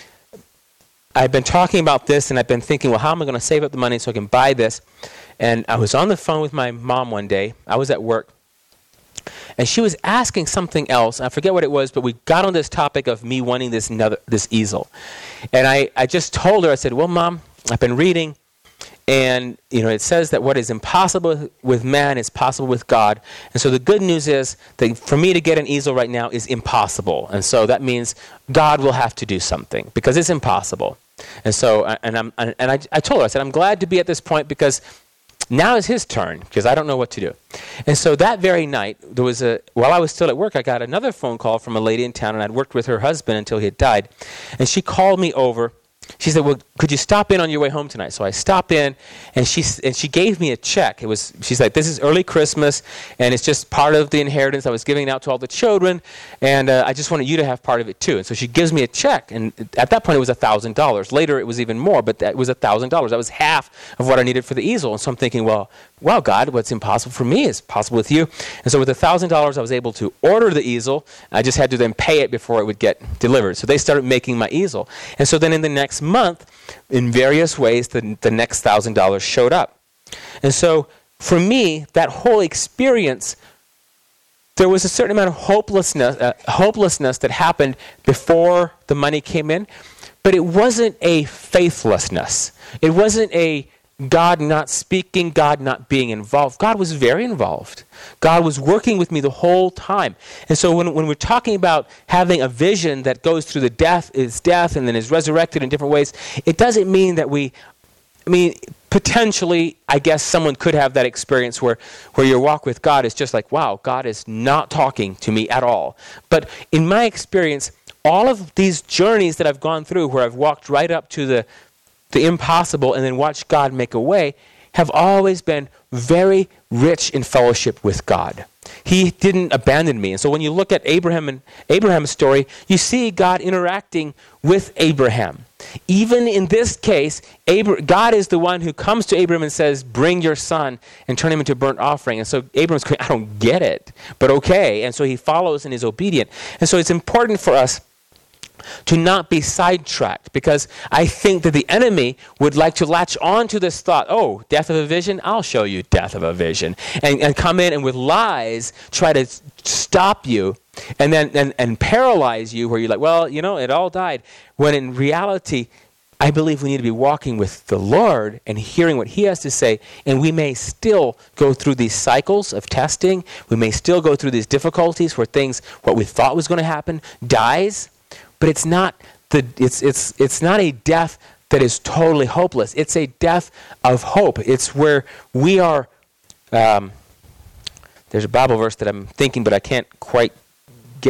I've been talking about this, and I've been thinking, well, how am I going to save up the money so I can buy this? And I was on the phone with my mom one day. I was at work, and she was asking something else. I forget what it was, but we got on this topic of me wanting this easel. And I just told her, I said, well, Mom, I've been reading, and it says that what is impossible with man is possible with God. And so the good news is that for me to get an easel right now is impossible. And so that means God will have to do something because it's impossible. And so I told her, I said, I'm glad to be at this point because now is his turn because I don't know what to do. And so that very night, while I was still at work, I got another phone call from a lady in town, and I'd worked with her husband until he had died. And she called me over. She said, well, could you stop in on your way home tonight? So I stopped in, and she gave me a check. She's like, this is early Christmas, and it's just part of the inheritance I was giving out to all the children, and I just wanted you to have part of it too. And so she gives me a check, and at that point it was $1,000. Later it was even more, but that was $1,000. That was half of what I needed for the easel. And so I'm thinking, well, wow, God, what's impossible for me is possible with you. And so with $1,000, I was able to order the easel. I just had to then pay it before it would get delivered. So they started making my easel. And so then in the next month, in various ways, the next $1,000 showed up. And so for me, that whole experience, there was a certain amount of hopelessness that happened before the money came in, but it wasn't a faithlessness. It wasn't a God not speaking, God not being involved. God was very involved. God was working with me the whole time. And so when we're talking about having a vision that goes through the death and then is resurrected in different ways, it doesn't mean that potentially, I guess someone could have that experience where your walk with God is just like, wow, God is not talking to me at all. But in my experience, all of these journeys that I've gone through where I've walked right up to the impossible and then watched God make a way have always been very rich in fellowship with God. He didn't abandon me. And so when you look at Abraham's story, you see God interacting with Abraham. Even in this case, God is the one who comes to Abraham and says, bring your son and turn him into a burnt offering. And so Abraham's going, I don't get it, but okay. And so he follows and is obedient. And so it's important for us to not be sidetracked, because I think that the enemy would like to latch on to this thought, oh, death of a vision? I'll show you death of a vision. And come in and with lies try to stop you and then and paralyze you where you're like, well, it all died. When in reality, I believe we need to be walking with the Lord and hearing what he has to say, and we may still go through these cycles of testing. We may still go through these difficulties where what we thought was going to happen dies. But it's not it's not a death that is totally hopeless. It's a death of hope. It's where we are. There's a Bible verse that I'm thinking, but I can't quite get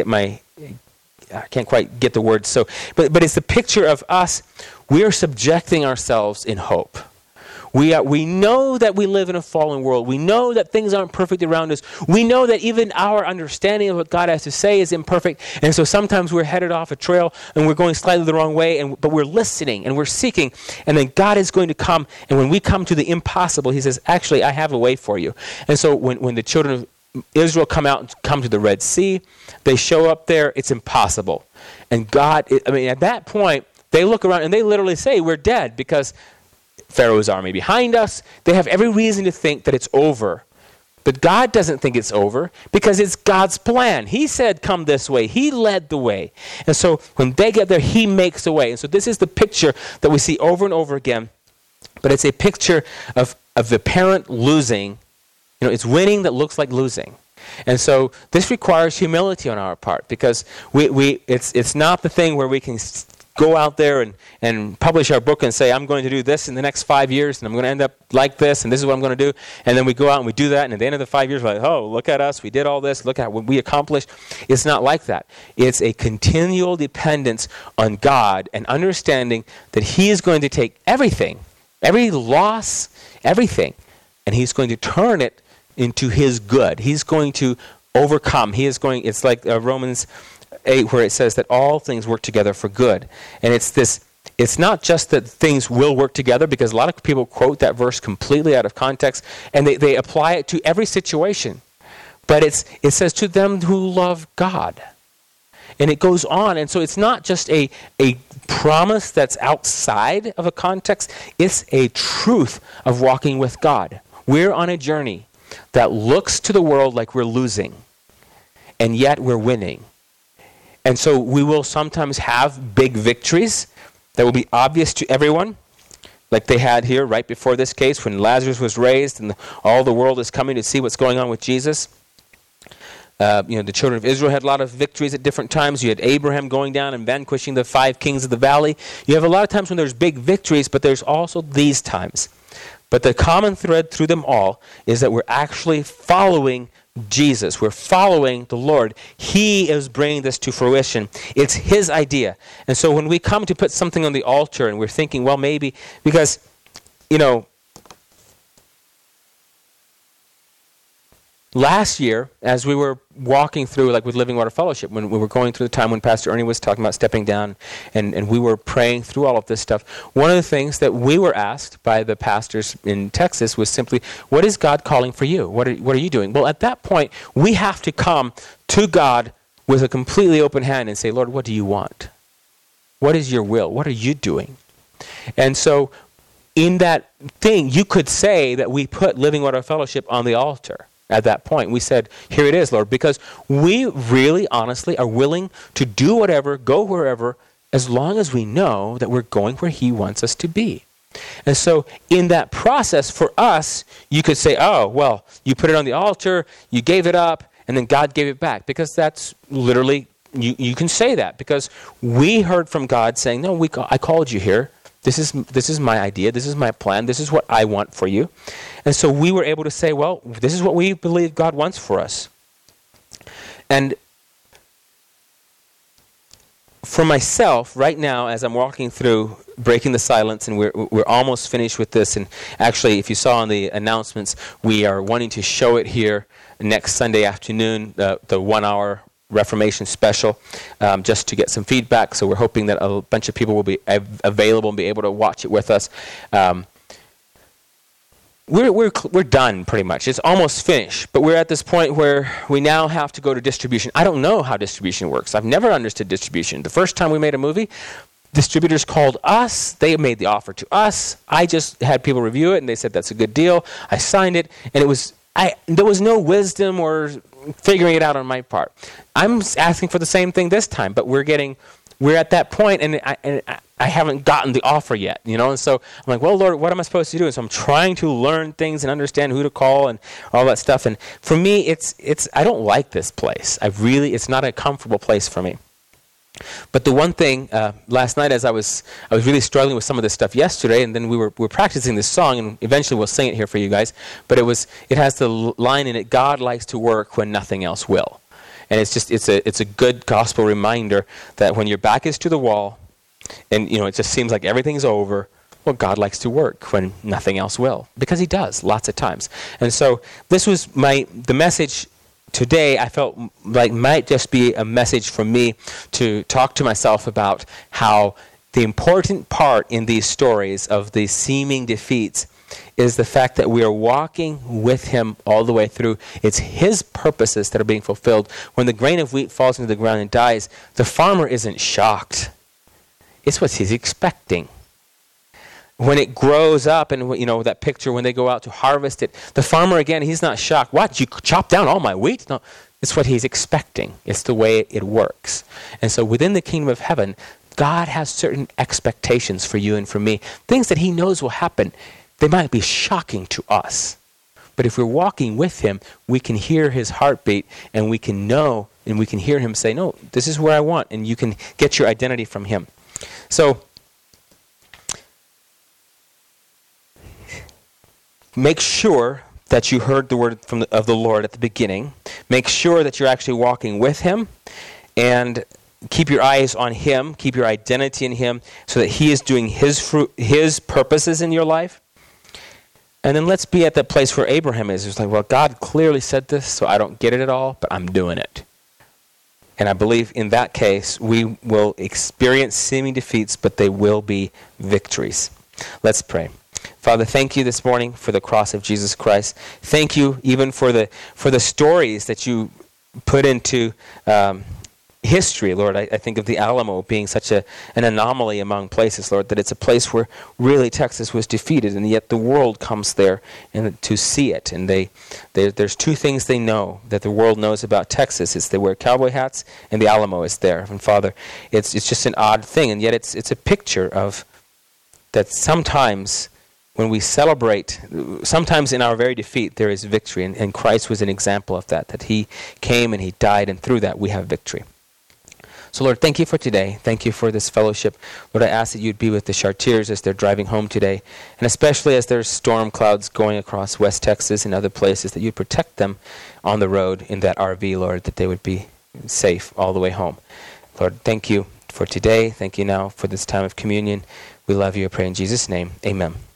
the words. So, but it's the picture of us. We are subjecting ourselves in hope. We know that we live in a fallen world. We know that things aren't perfect around us. We know that even our understanding of what God has to say is imperfect. And so sometimes we're headed off a trail and we're going slightly the wrong way, but we're listening and we're seeking. And then God is going to come. And when we come to the impossible, he says, actually, I have a way for you. And so when the children of Israel come to the Red Sea, they show up there, it's impossible. And God, at that point, they look around and they literally say, we're dead, because Pharaoh's army behind us. They have every reason to think that it's over. But God doesn't think it's over because it's God's plan. He said, come this way. He led the way. And so when they get there, he makes a way. And so this is the picture that we see over and over again. But it's a picture of the parent losing. It's winning that looks like losing. And so this requires humility on our part, because it's not the thing where we can go out there and publish our book and say, I'm going to do this in the next 5 years, and I'm going to end up like this, and this is what I'm going to do. And then we go out and we do that, and at the end of the 5 years, we're like, oh, look at us. We did all this. Look at what we accomplished. It's not like that. It's a continual dependence on God and understanding that he is going to take everything, every loss, everything, and he's going to turn it into his good. He's going to overcome. It's like Romans 8, where it says that all things work together for good. And it's not just that things will work together, because a lot of people quote that verse completely out of context, and they apply it to every situation. But it says to them who love God. And it goes on. And so it's not just a promise that's outside of a context. It's a truth of walking with God. We're on a journey that looks to the world like we're losing, and yet we're winning. And so we will sometimes have big victories that will be obvious to everyone, like they had here right before this case when Lazarus was raised and all the world is coming to see what's going on with Jesus. The children of Israel had a lot of victories at different times. You had Abraham going down and vanquishing the 5 kings of the valley. You have a lot of times when there's big victories, but there's also these times. But the common thread through them all is that we're actually following Jesus. We're following the Lord. He is bringing this to fruition. It's his idea. And so when we come to put something on the altar and we're thinking, well, maybe, because, last year, as we were walking through, like with Living Water Fellowship, when we were going through the time when Pastor Ernie was talking about stepping down, and we were praying through all of this stuff, one of the things that we were asked by the pastors in Texas was simply, what is God calling for you? What are you doing? Well, at that point, we have to come to God with a completely open hand and say, Lord, what do you want? What is your will? What are you doing? And so in that thing, you could say that we put Living Water Fellowship on the altar. At that point, we said, here it is, Lord, because we really, honestly, are willing to do whatever, go wherever, as long as we know that we're going where he wants us to be. And so in that process, for us, you could say, oh, well, you put it on the altar, you gave it up, and then God gave it back. Because that's literally, you can say that, because we heard from God saying, no, I called you here. This is my idea. This is my plan. This is what I want for you. And so we were able to say, well, this is what we believe God wants for us. And for myself, right now, as I'm walking through Breaking the Silence, and we're almost finished with this, and actually, if you saw on the announcements, we are wanting to show it here next Sunday afternoon, the 1-hour Reformation special, just to get some feedback. So we're hoping that a bunch of people will be available and be able to watch it with us. We're done pretty much. It's almost finished, but we're at this point where we now have to go to distribution. I don't know how distribution works. I've never understood distribution. The first time we made a movie, distributors called us. They made the offer to us. I just had people review it, and they said that's a good deal. I signed it, and there was no wisdom or figuring it out on my part. I'm asking for the same thing this time, but we're at that point, and I haven't gotten the offer yet, and so I'm like, well, Lord, what am I supposed to do? And so I'm trying to learn things and understand who to call and all that stuff. And for me, I don't like this place. It's not a comfortable place for me. But the one thing, last night, as I was really struggling with some of this stuff yesterday, and then we were practicing this song, and eventually we'll sing it here for you guys. But it has the line in it, God likes to work when nothing else will. And it's a good gospel reminder that when your back is to the wall, and it just seems like everything's over, well, God likes to work when nothing else will, because he does lots of times. And so this was the message today. I felt like might just be a message for me to talk to myself about how the important part in these stories of the seeming defeats is the fact that we are walking with him all the way through. It's his purposes that are being fulfilled. When the grain of wheat falls into the ground and dies, the farmer isn't shocked. It's what he's expecting. when it grows up, and that picture when they go out to harvest it, the farmer again, he's not shocked. What, you chop down all my wheat? No, it's what he's expecting. It's the way it works. And so within the kingdom of heaven, God has certain expectations for you and for me. Things that he knows will happen. They might be shocking to us. But if we're walking with him, we can hear his heartbeat, and we can know, and we can hear him say, no, this is where I want. And you can get your identity from him. So make sure that you heard the word of the Lord at the beginning. Make sure that you're actually walking with him, and keep your eyes on him. Keep your identity in him, so that he is doing his purposes in your life. And then let's be at that place where Abraham is. It's like, well, God clearly said this, so I don't get it at all, but I'm doing it. And I believe in that case, we will experience seeming defeats, but they will be victories. Let's pray. Father, thank you this morning for the cross of Jesus Christ. Thank you even for the stories that you put into history, Lord. I think of the Alamo being such an anomaly among places, Lord, that it's a place where really Texas was defeated, and yet the world comes there and to see it. And there's two things they know that the world knows about Texas. It's they wear cowboy hats, and the Alamo is there. And Father, it's just an odd thing, and yet it's a picture of that sometimes when we celebrate, sometimes in our very defeat, there is victory. And Christ was an example of that he came and he died, and through that we have victory. So Lord, thank you for today. Thank you for this fellowship. Lord, I ask that you'd be with the Chartiers as they're driving home today, and especially as there's storm clouds going across West Texas and other places, that you'd protect them on the road in that RV, Lord, that they would be safe all the way home. Lord, thank you for today. Thank you now for this time of communion. We love you. I pray in Jesus' name. Amen.